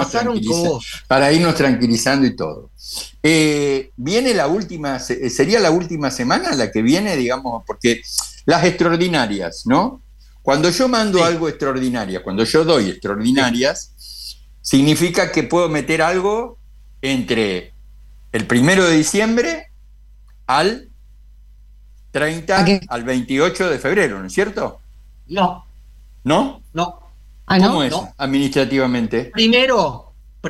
tranquilizando y todo. Viene la última, sería la última semana la que viene, digamos, porque las extraordinarias, ¿no? Cuando yo mando algo extraordinario, cuando yo doy extraordinarias, significa que puedo meter algo entre el 1 de diciembre al 30, al 28 de febrero, ¿no es cierto? No. ¿No? No. ¿Cómo es administrativamente? Primero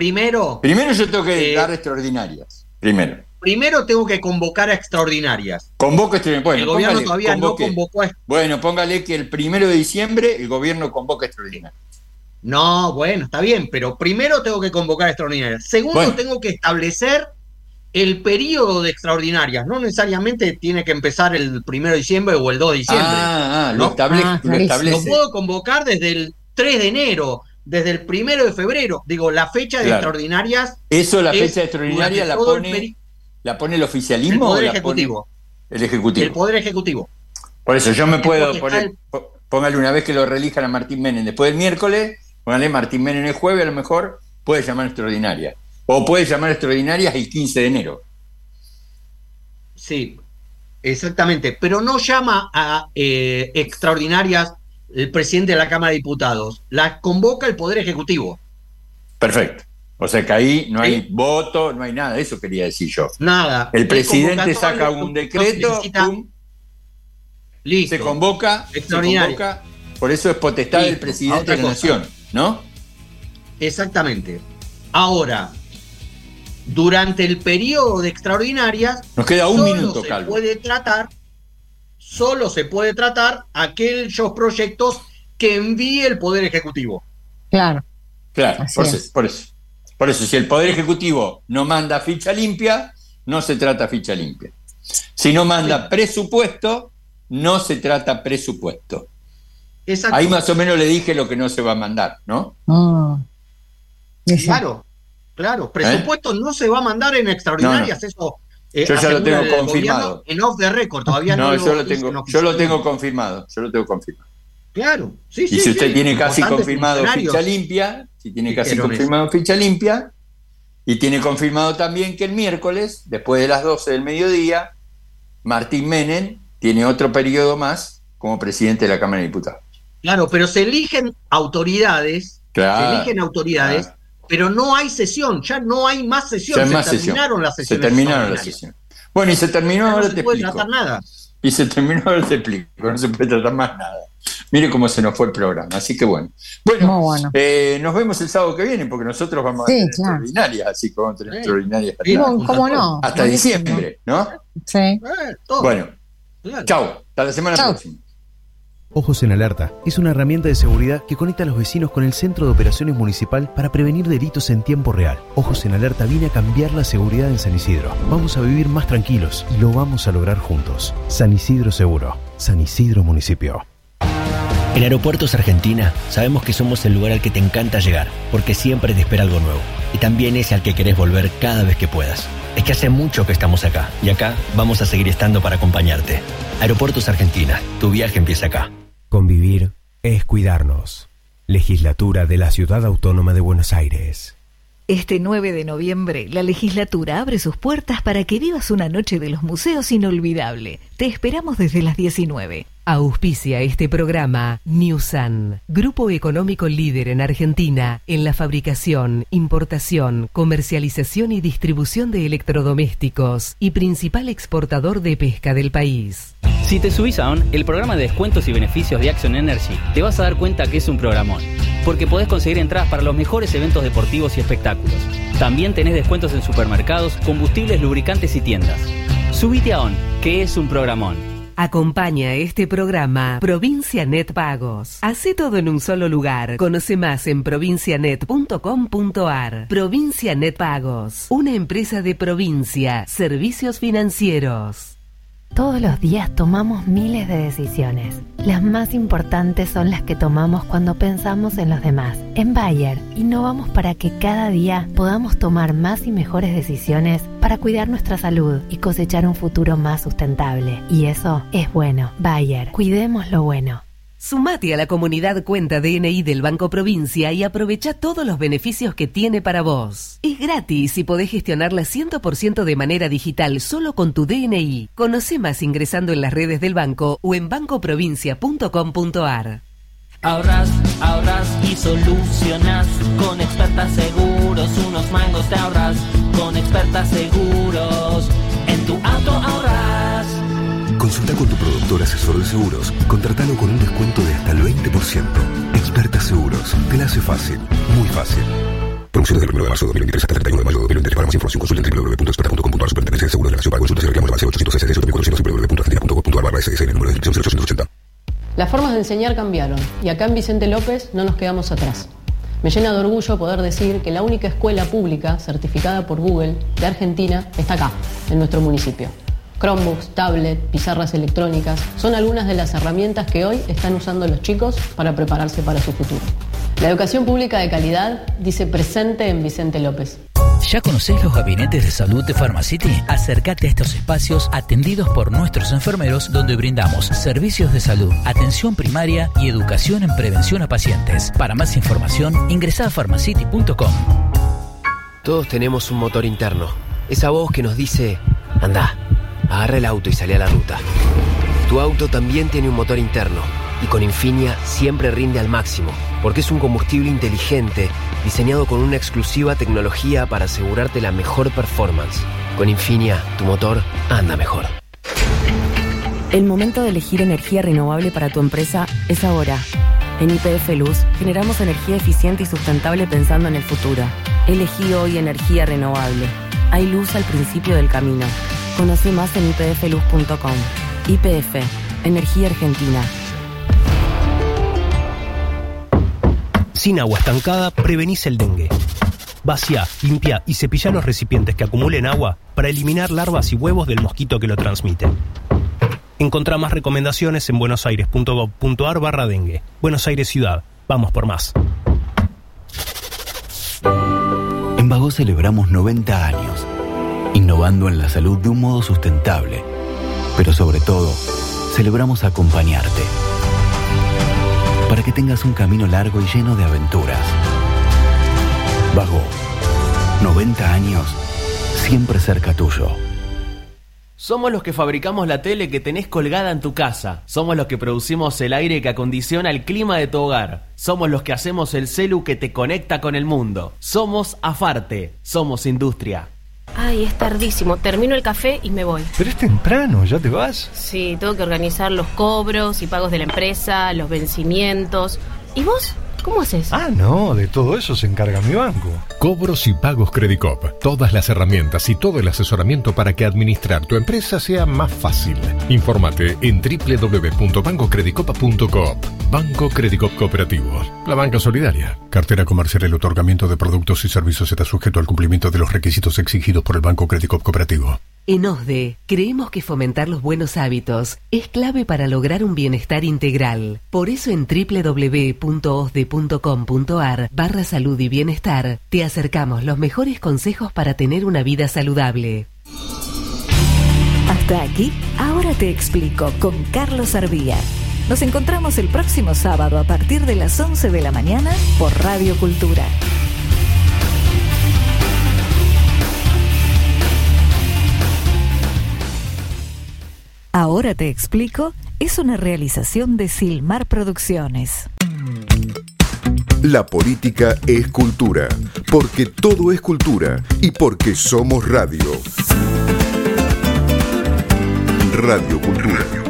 yo tengo que dar extraordinarias. Primero tengo que convocar a extraordinarias. Convoco extraordinarias. Bueno, el gobierno todavía no convocó. Bueno, póngale que el 1 de diciembre el gobierno convoca extraordinarias. No, bueno, está bien, pero primero tengo que convocar extraordinarias. Segundo, tengo que establecer el periodo de extraordinarias. No necesariamente tiene que empezar el 1 de diciembre o el 2 de diciembre. Lo establece. Lo puedo convocar desde el 3 de enero, desde el 1 de febrero. Digo, la fecha de extraordinarias. Eso, la fecha de extraordinaria la pone el oficialismo. El Poder Ejecutivo. El Ejecutivo. El Poder Ejecutivo. Por eso yo me puedo poner, póngale una vez que lo reelijan a Martín Menem después del miércoles, póngale Martín Menem el jueves, a lo mejor puede llamar extraordinaria. O puede llamar extraordinarias el 15 de enero. Sí, exactamente. Pero no llama a extraordinarias el presidente de la Cámara de Diputados. Las convoca el Poder Ejecutivo. Perfecto. O sea que ahí no hay voto, no hay nada. Eso quería decir yo. Nada. El presidente saca un decreto, listo. se convoca. Por eso es potestad del presidente de la Nación, ¿no? Exactamente. Ahora, durante el periodo de extraordinarias, nos queda un minuto, Calvo. Solo se puede tratar aquellos proyectos que envíe el Poder Ejecutivo. Claro, por eso, si el Poder Ejecutivo no manda ficha limpia, no se trata ficha limpia. Si no manda presupuesto, no se trata presupuesto. Exacto. Ahí más o menos le dije lo que no se va a mandar, ¿no? Claro. Presupuesto no se va a mandar en extraordinarias, no. Eso. Yo ya lo tengo confirmado. En off the record, todavía no. Yo lo tengo confirmado. Claro, sí. Y si usted tiene casi confirmado ficha limpia, y tiene confirmado también que el miércoles, después de las 12 del mediodía, Martín Menem tiene otro periodo más como presidente de la Cámara de Diputados. Claro, pero se eligen autoridades, pero no hay sesión, ya no hay más sesión, terminaron las sesiones. Bueno, y se terminó, ahora te explico. No se puede tratar nada. Y se terminó, ahora te explico, no se puede tratar más nada. Mire cómo se nos fue el programa, así que bueno. Bueno. Nos vemos el sábado que viene, porque nosotros vamos a tener extraordinarias, así como extraordinarias. ¿Cómo no? Hasta diciembre, ¿no? Sí. Bueno, chau, hasta la semana próxima. Ojos en Alerta es una herramienta de seguridad que conecta a los vecinos con el Centro de Operaciones Municipal para prevenir delitos en tiempo real. Ojos en Alerta viene a cambiar la seguridad en San Isidro. Vamos a vivir más tranquilos y lo vamos a lograr juntos. San Isidro Seguro. San Isidro Municipio. En Aeropuertos Argentina sabemos que somos el lugar al que te encanta llegar, porque siempre te espera algo nuevo. Y también es al que querés volver cada vez que puedas. Es que hace mucho que estamos acá, y acá vamos a seguir estando para acompañarte. Aeropuertos Argentina, tu viaje empieza acá. Convivir es cuidarnos. Legislatura de la Ciudad Autónoma de Buenos Aires. Este 9 de noviembre, la legislatura abre sus puertas para que vivas una noche de los museos inolvidable. Te esperamos desde las 19. Auspicia este programa Newsan, grupo económico líder en Argentina en la fabricación, importación, comercialización y distribución de electrodomésticos y principal exportador de pesca del país. Si te subís a ON, el programa de descuentos y beneficios de Action Energy, te vas a dar cuenta que es un programón, porque podés conseguir entradas para los mejores eventos deportivos y espectáculos. También tenés descuentos en supermercados, combustibles, lubricantes y tiendas. Subite a ON, que es un programón. Acompaña este programa Provincia Net Pagos. Hacé todo en un solo lugar. Conoce más en provincianet.com.ar. Provincia Net Pagos, una empresa de Provincia, servicios financieros. Todos los días tomamos miles de decisiones. Las más importantes son las que tomamos cuando pensamos en los demás. En Bayer, innovamos para que cada día podamos tomar más y mejores decisiones para cuidar nuestra salud y cosechar un futuro más sustentable. Y eso es bueno. Bayer, cuidemos lo bueno. Sumate a la comunidad cuenta DNI del Banco Provincia y aprovecha todos los beneficios que tiene para vos. Es gratis y podés gestionarla 100% de manera digital solo con tu DNI. Conoce más ingresando en las redes del banco o en bancoprovincia.com.ar. Ahorras y solucionas con Experta Seguros. Unos mangos te ahorras con Experta Seguros. En tu auto ahorras. Consulta con tu productor asesor de seguros y contratalo con un descuento de hasta el 20%. Experta Seguros. Te la hace fácil. Muy fácil. Promociones del 1 de marzo de 2023 hasta el 31 de mayo de 2023. Para más información consulta en www.experta.com.ar. Superintendencia de Seguros de la Nación. Para consultas y reclamos al 806 www.argentina.gov.ar/sn. Número de inscripción 0880. Las formas de enseñar cambiaron y acá en Vicente López no nos quedamos atrás. Me llena de orgullo poder decir que la única escuela pública certificada por Google de Argentina está acá, en nuestro municipio. Chromebooks, tablet, pizarras electrónicas son algunas de las herramientas que hoy están usando los chicos para prepararse para su futuro. La educación pública de calidad dice presente en Vicente López. ¿Ya conocés los gabinetes de salud de Pharmacity? Acércate a estos espacios atendidos por nuestros enfermeros donde brindamos servicios de salud, atención primaria y educación en prevención a pacientes. Para más información, ingresá a pharmacity.com. Todos tenemos un motor interno. Esa voz que nos dice, anda, agarra el auto y salí a la ruta. Tu auto también tiene un motor interno. Y con Infinia siempre rinde al máximo, porque es un combustible inteligente diseñado con una exclusiva tecnología para asegurarte la mejor performance. Con Infinia, tu motor anda mejor. El momento de elegir energía renovable para tu empresa es ahora. En YPF Luz generamos energía eficiente y sustentable pensando en el futuro. Elegí hoy energía renovable. Hay luz al principio del camino. Conoce más en ypfluz.com. YPF, Energía Argentina. Sin agua estancada, prevenís el dengue. Vacía, limpia y cepilla los recipientes que acumulen agua para eliminar larvas y huevos del mosquito que lo transmite. Encontrá más recomendaciones en buenosaires.gov.ar/dengue. Buenos Aires Ciudad. Vamos por más. En Vago celebramos 90 años, innovando en la salud de un modo sustentable. Pero sobre todo, celebramos acompañarte. Para que tengas un camino largo y lleno de aventuras. Vago, 90 años, siempre cerca tuyo. Somos los que fabricamos la tele que tenés colgada en tu casa. Somos los que producimos el aire que acondiciona el clima de tu hogar. Somos los que hacemos el celu que te conecta con el mundo. Somos Afarte. Somos industria. Ay, es tardísimo. Termino el café y me voy. Pero es temprano, ¿ya te vas? Sí, tengo que organizar los cobros y pagos de la empresa, los vencimientos. ¿Y vos? ¿Cómo haces? No, de todo eso se encarga mi banco. Cobros y pagos Credicop. Todas las herramientas y todo el asesoramiento para que administrar tu empresa sea más fácil. Infórmate en www.bancocredicop.com. Banco Credicop Cooperativo. La banca solidaria. Cartera comercial. El otorgamiento de productos y servicios está sujeto al cumplimiento de los requisitos exigidos por el Banco Credicop Cooperativo. En OSDE, creemos que fomentar los buenos hábitos es clave para lograr un bienestar integral. Por eso en www.osde.com.ar/salud y bienestar te acercamos los mejores consejos para tener una vida saludable. Hasta aquí, ahora te explico con Carlos Arbía. Nos encontramos el próximo sábado a partir de las 11 de la mañana por Radio Cultura. Ahora te explico, es una realización de Silmar Producciones. La política es cultura, porque todo es cultura y porque somos radio. Radio Cultura.